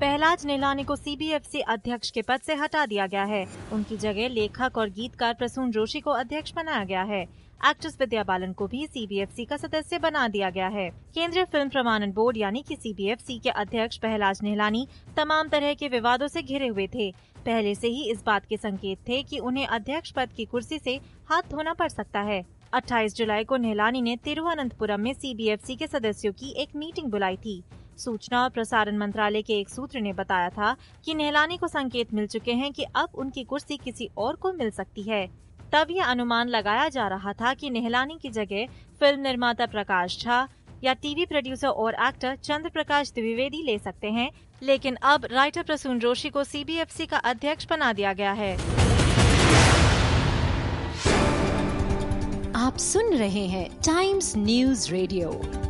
पहलाज निहलानी को सीबीएफसी अध्यक्ष के पद से हटा दिया गया है। उनकी जगह लेखक और गीतकार प्रसून जोशी को अध्यक्ष बनाया गया है। एक्ट्रेस विद्या बालन को भी सीबीएफसी का सदस्य बना दिया गया है। केंद्रीय फिल्म प्रमाणन बोर्ड यानी कि सीबीएफसी के अध्यक्ष पहलाज निहलानी तमाम तरह के विवादों से घिरे हुए थे। पहले से ही इस बात के संकेत थे कि उन्हें अध्यक्ष पद की कुर्सी से हाथ धोना पड़ सकता है। 28 जुलाई को निहलानी ने तिरुवनंतपुरम में सीबीएफसी के सदस्यों की एक मीटिंग बुलाई थी। सूचना और प्रसारण मंत्रालय के एक सूत्र ने बताया था कि निहलानी को संकेत मिल चुके हैं कि अब उनकी कुर्सी किसी और को मिल सकती है। तब यह अनुमान लगाया जा रहा था कि निहलानी की जगह फिल्म निर्माता प्रकाश झा या टीवी प्रोड्यूसर और एक्टर चंद्र प्रकाश द्विवेदी ले सकते हैं, लेकिन अब राइटर प्रसून जोशी को सीबीएफसी का अध्यक्ष बना दिया गया है। आप सुन रहे हैं टाइम्स न्यूज़ रेडियो।